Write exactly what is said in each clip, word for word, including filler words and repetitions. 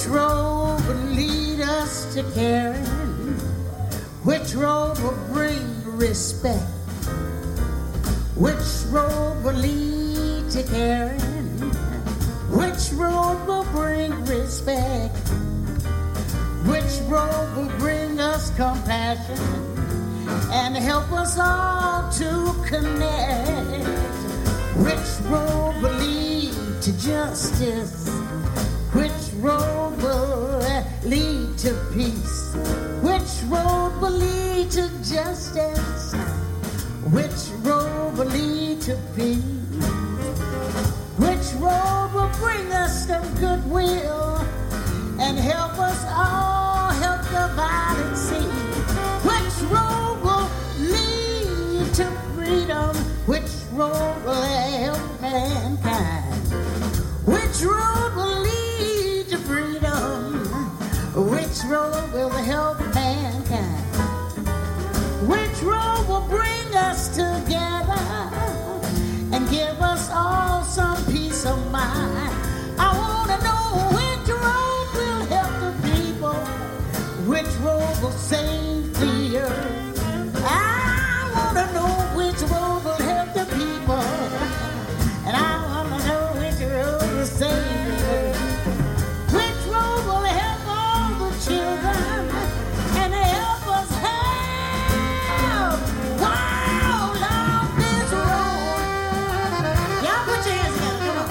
Which road will lead us to caring? Which road will bring respect? Which road will lead to caring? Which road will bring respect? Which road will bring us compassion and help us all to connect? Which road will lead to justice? Which road will lead to peace? Which road will lead to justice? Which road will lead to peace? Which road will bring us some goodwill and help us all help the violent see? Which road will lead to freedom? Which road will help mankind? Which road will lead to freedom? Which road will help mankind? Which road will bring us together and give us all some peace of mind? I want to know which road will help the people, which road will save the earth. I want to know which road will help the people, and I want to know which road will save the earth. Which road will help all the children and help us help while on this road. Y'all put your hands together,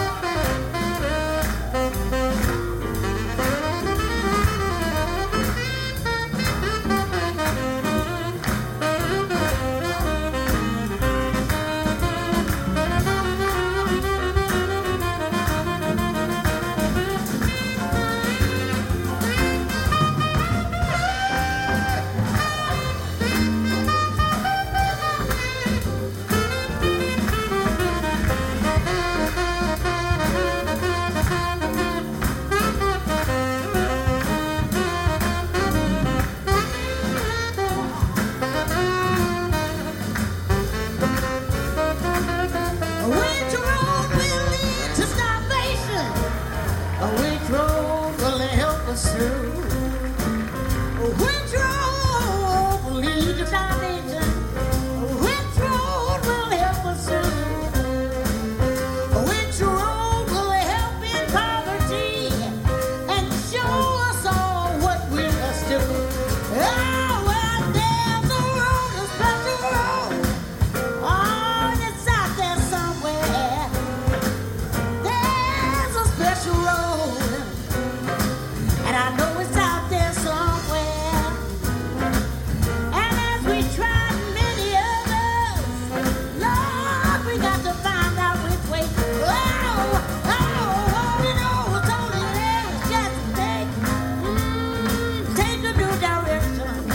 which road will lead to starvation? Which road will help us through? Which road will lead to starvation? Which road will help us through? Which road will help in poverty and show us all what we must do? Oh, well, there's a road, a special road. Oh, it's out there somewhere. There's a special road, and I know it's out there somewhere. And as we try many others, Lord, we got to find out which way. Oh, oh, oh, you know, it's only there is just to take, mm, take a new direction.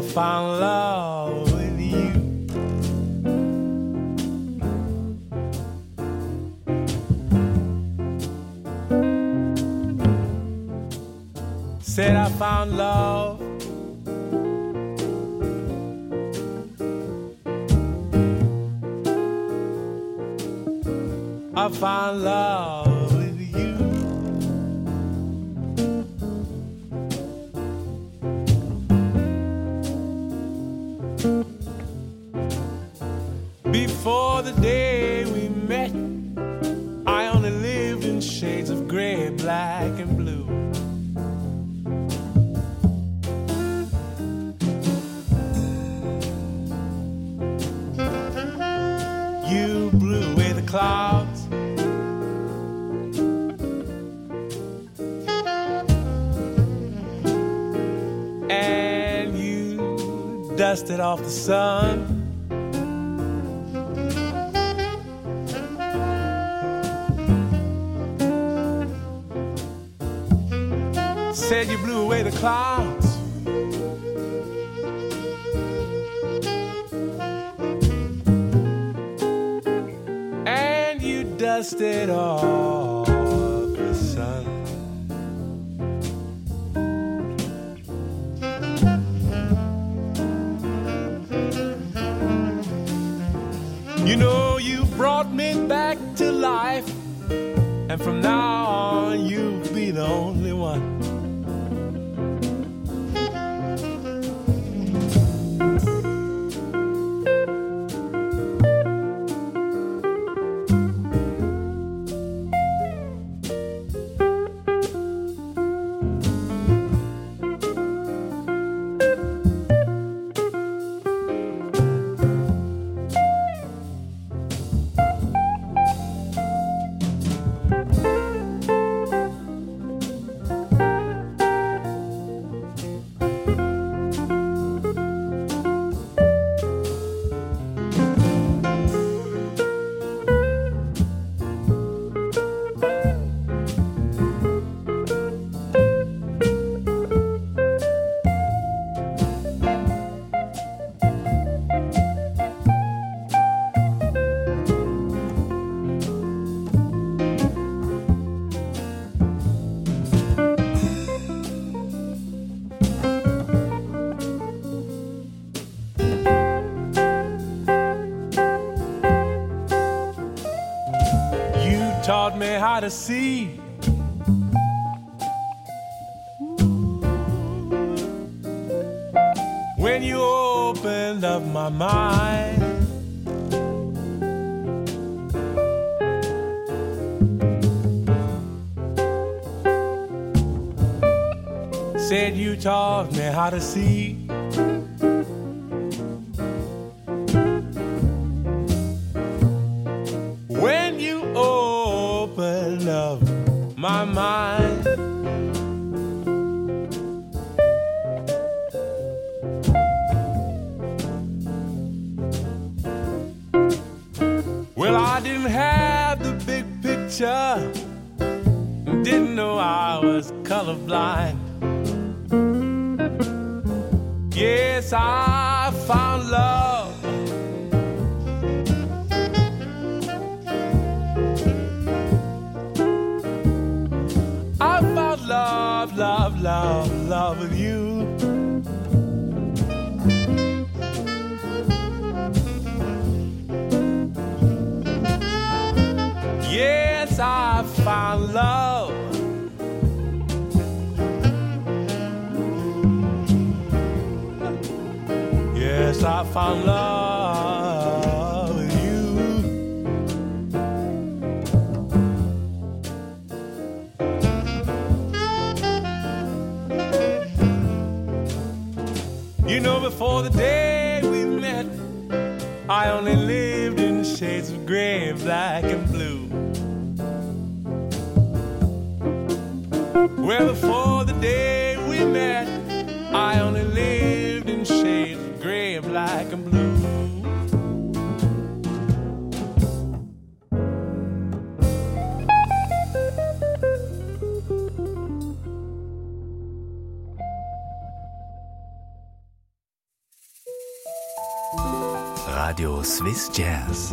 found love with you. Said I found love. I found love with you. Before the day we met, I only lived in shades of gray, black, and blue. You blew away the clouds. And you dusted off the sun. Said you blew away the clouds. And you dusted off the sun. You know you brought me back to life, and from now on you'll be the only one. Taught me how to see. When you opened up my mind, said you taught me how to see. When you open up my mind, well, I didn't have the big picture, didn't know I was colorblind. Yes, I found love. Love, love, love, love with you. Yes, I found love. Yes, I found love with you. You know, before the day we met, I only lived in shades of gray, black, and blue. Well, before the day we met, I only lived in shades of gray, black, and blue. Radio Swiss Jazz.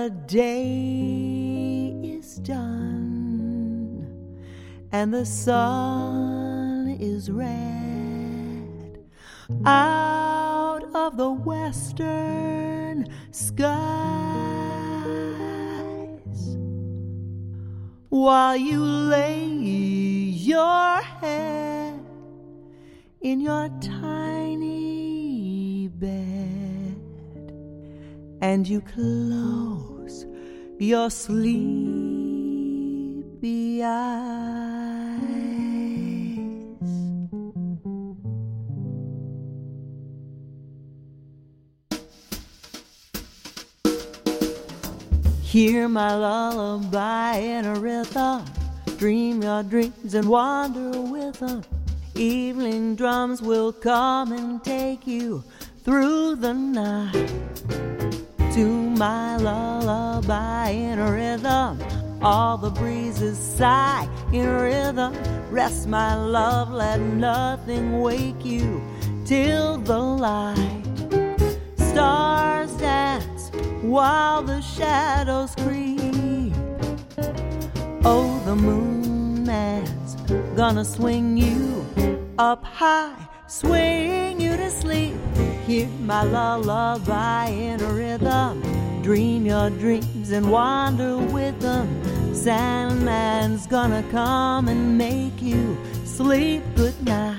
the day is done and the sun is red out of the western skies, while you lay your head in your tiny bed and you close your sleepy eyes. Hear my lullaby in a rhythm, dream your dreams and wander with them. Evening drums will come and take you through the night to my lullaby in a rhythm. All the breezes sigh in a rhythm. Rest my love, let nothing wake you till the light. Stars dance while the shadows creep. Oh, the moon man's gonna swing you up high, swing you to sleep. Hear my lullaby in a rhythm. Dream your dreams and wander with them. Sandman's gonna come and make you sleep good night.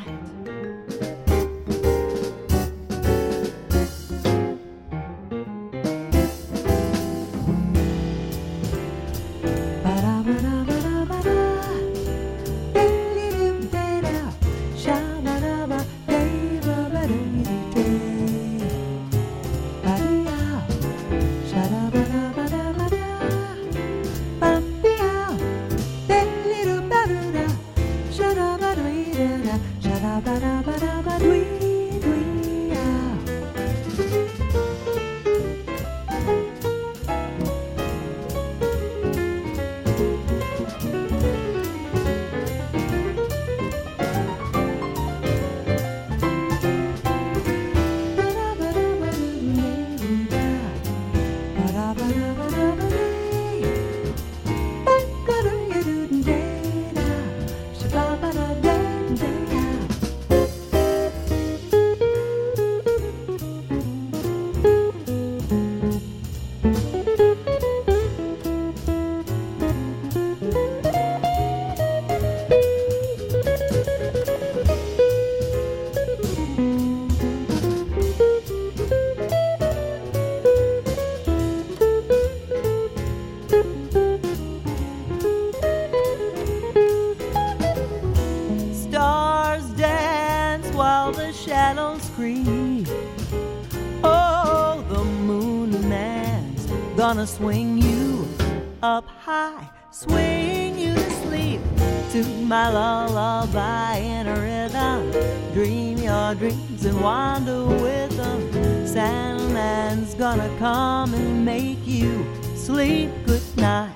Gonna swing you up high, swing you to sleep to my lullaby in a rhythm. Dream your dreams and wander with them. Sandman's gonna come and make you sleep good night.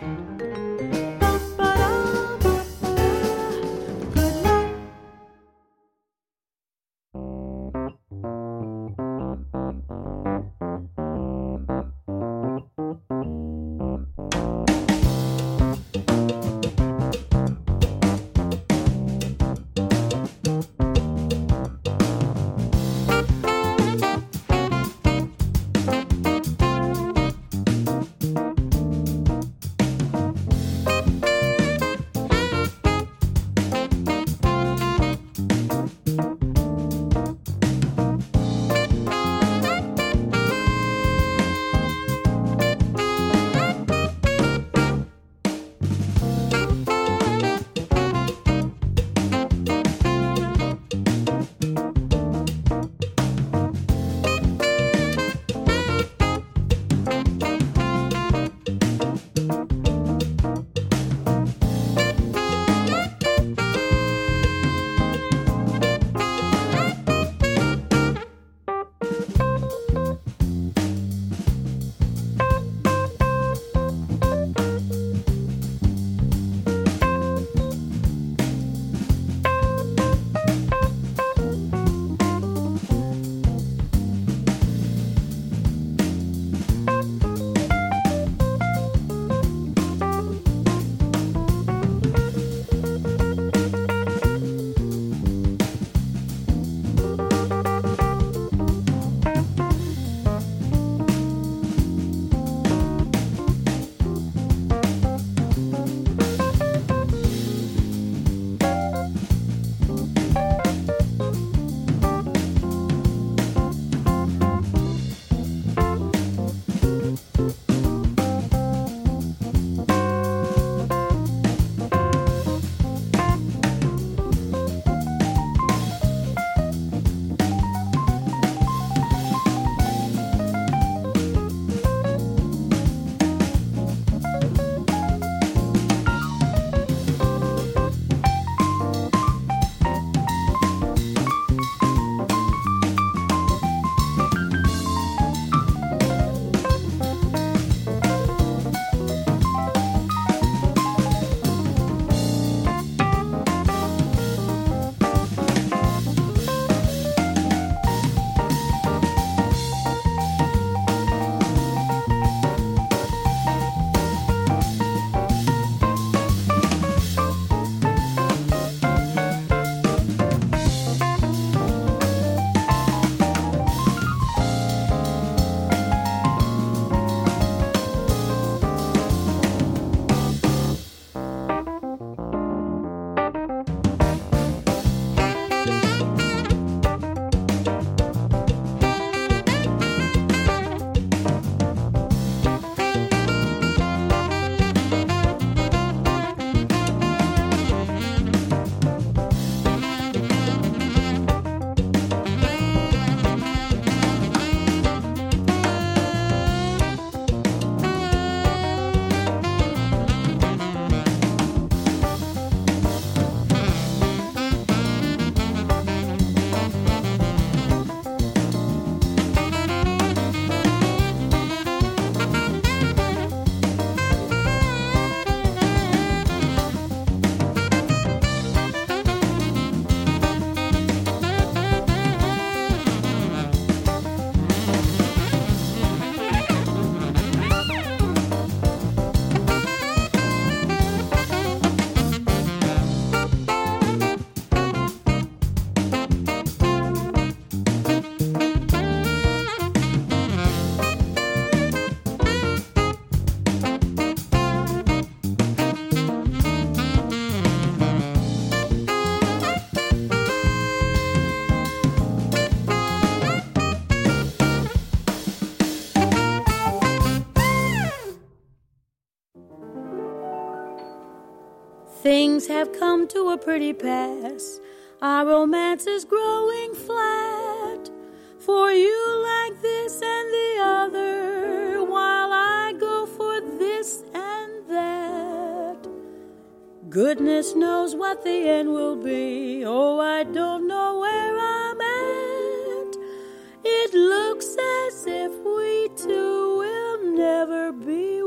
Things have come to a pretty pass. Our romance is growing flat. For you like this and the other, while I go for this and that. Goodness knows what the end will be. Oh, I don't know where I'm at. It looks as if we two will never be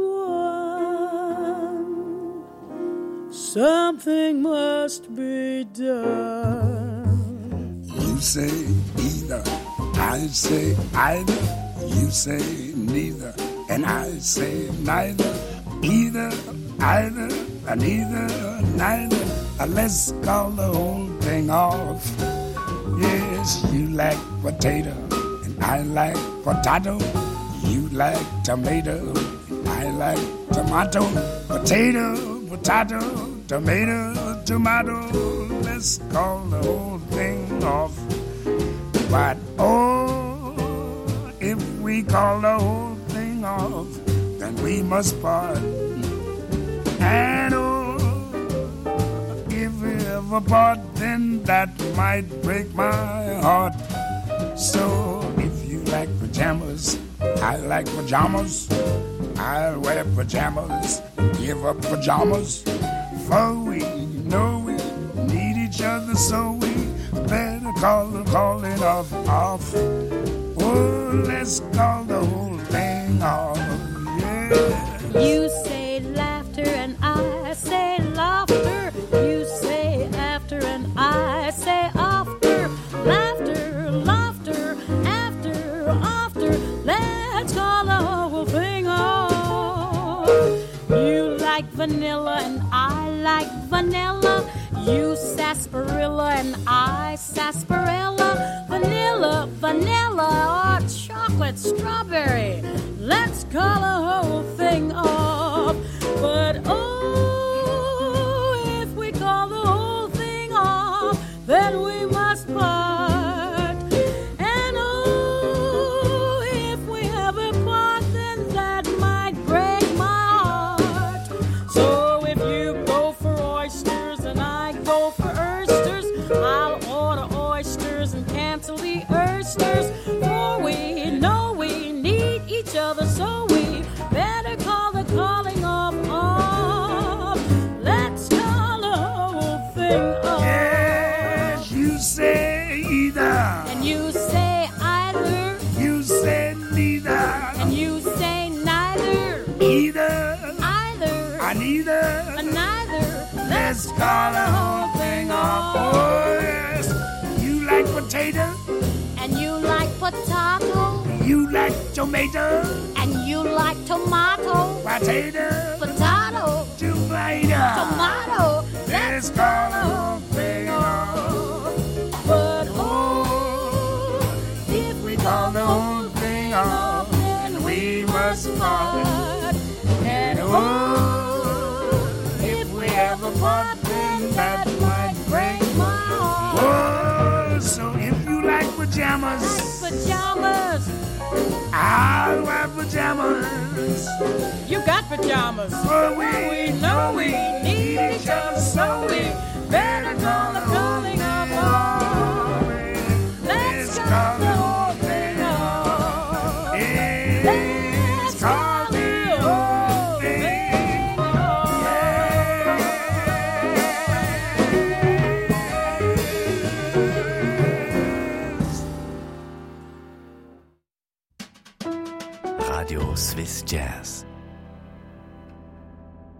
one. Something must be done. You say either, I say either. You say neither, and I say neither. Either, either, and neither, neither. Uh, let's call the whole thing off. Yes, you like potato, and I like potato. You like tomato, and I like tomato. Potato, potato, tomato, tomato. Let's call the whole thing off. But oh, if we call the whole thing off, then we must part. And oh, if we ever part, then that might break my heart. So if you like pajamas, I like pajamas. I'll wear pajamas, give up pajamas. For we know we need each other, so we better call the calling off, off. Oh, let's call the whole thing off, yeah. You say laughter and I say laughter. You say after and I say after. Laughter, laughter, after, after. Let's call the whole thing off. You like vanilla and I like vanilla. You sarsaparilla and I sarsaparilla. Vanilla, vanilla, or chocolate strawberry. Let's call the whole thing off. But oh, if we call the whole thing off, then we must part. And oh, if we ever part, then that might break my heart. So if you go for oysters and I go for oysters, I'll order oysters and cancel the oysters. For we know we need each other, so we better call the calling off off. Let's call the whole thing off. Yes, you say either, And you say either, you say neither, and you say neither, either, either, I neither. and neither. Let's call the whole thing off. Oh, yes. You like potato, And you like potato, you like tomato, and you like tomato, potato, potato, tomato. tomato. Let's call the whole thing off. But oh, if we call the whole thing off, then we must part. And oh, if we ever part, then that might break my heart. Oh, so if you like pajamas, pajamas, I'll wear pajamas. you got pajamas. For we, We know we need each other, so we better call the calling off. Let's call the whole thing off. Let's call the whole thing off. Radio Swiss Jazz.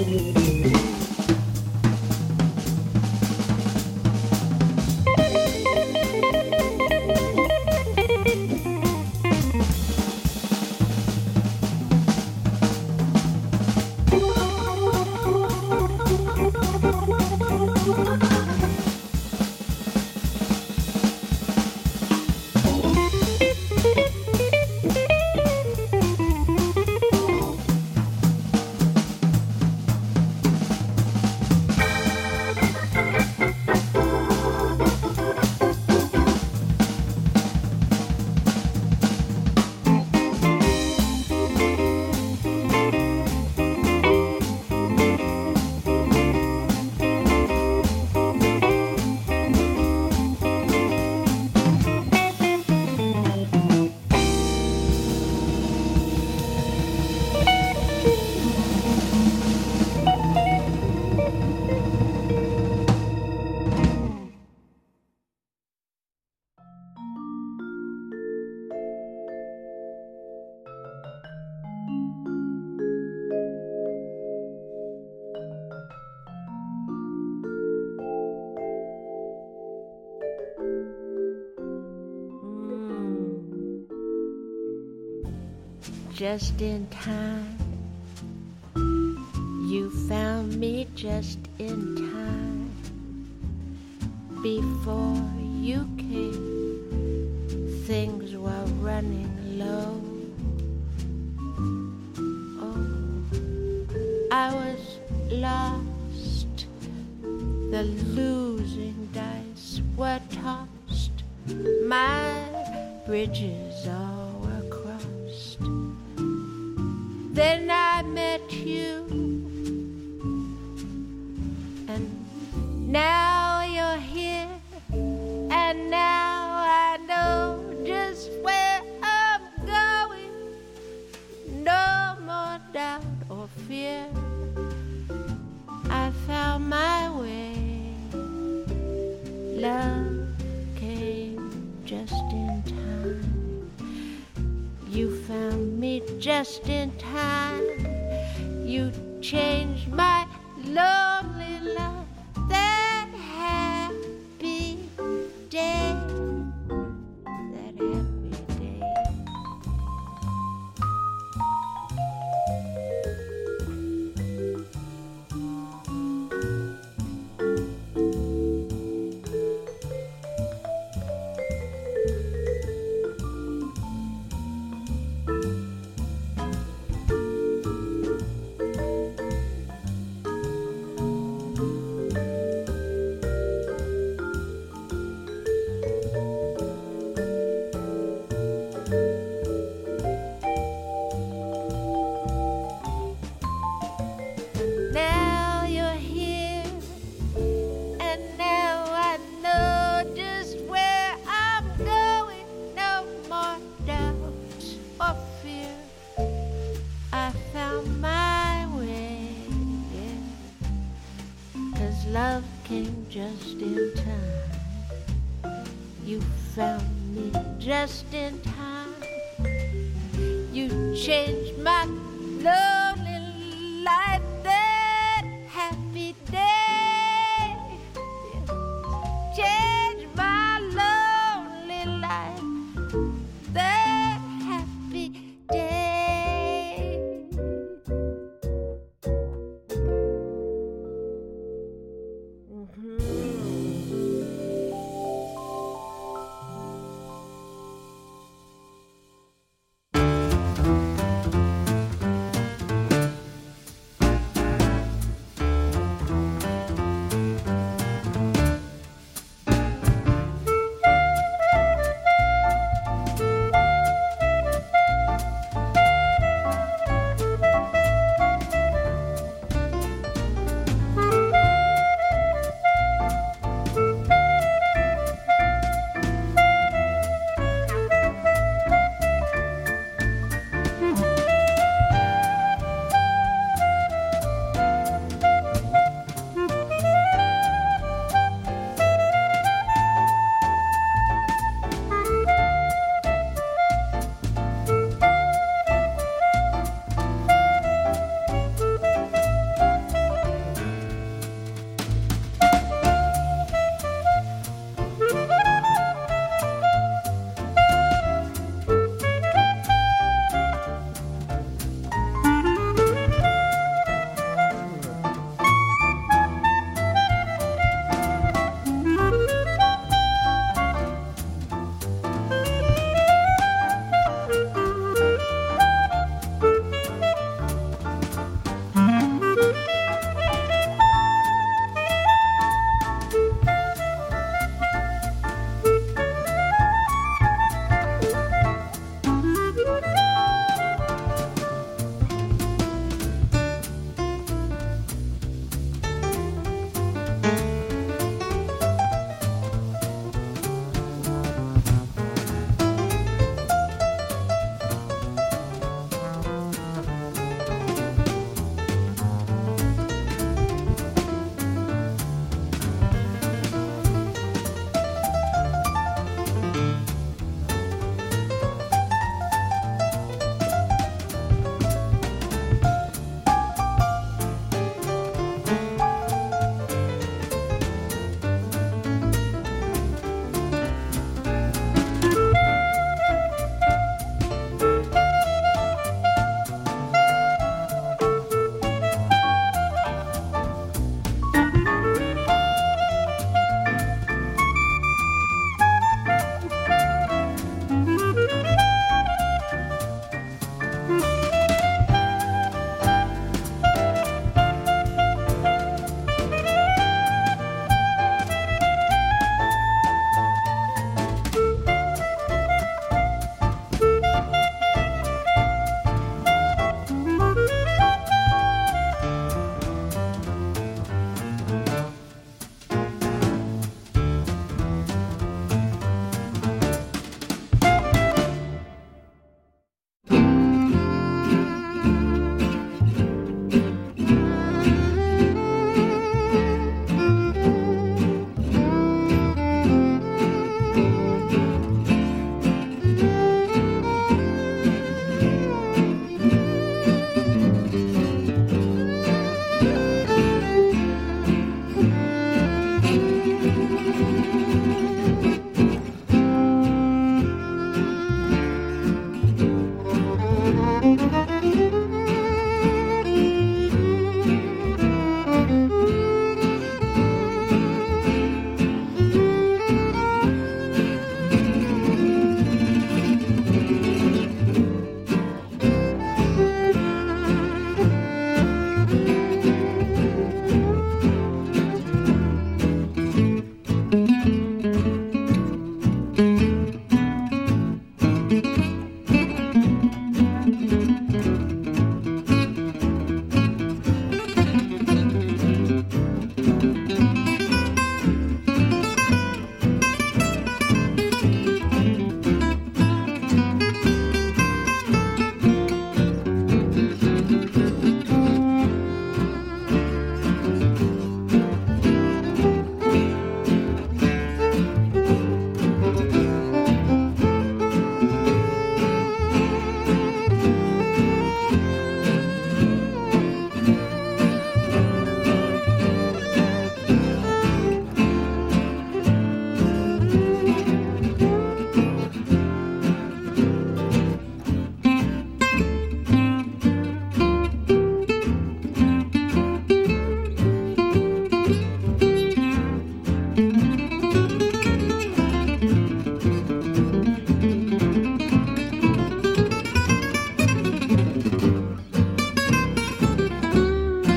Just in time, you found me just in time. Before you came, things were running low. Oh, I was lost. The losing dice were tossed. My bridges all were crossed. Then I met you, and now you're here, and now I know just where I'm going. No more doubt or fear, I found my way. Love came just in time. You found me just in time. You changed my lonely life. That happy day, that happy day. Love came just in time. You found me just in time. You changed my lonely life. That happy day changed my lonely life. That happy day. Mm-hmm.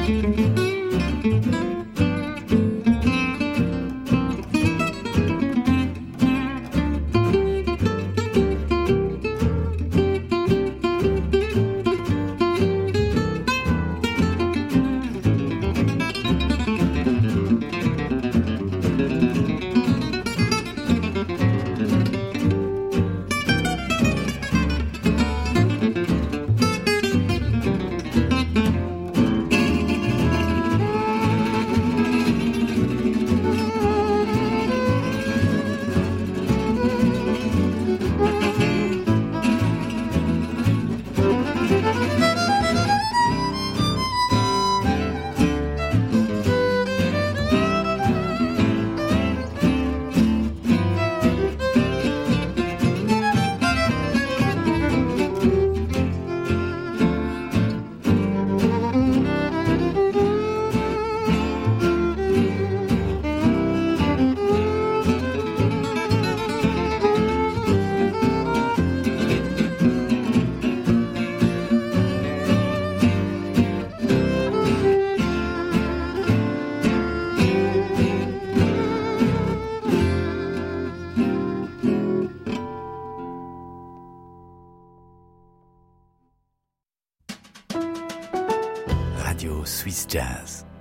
Radio Swiss Jazz.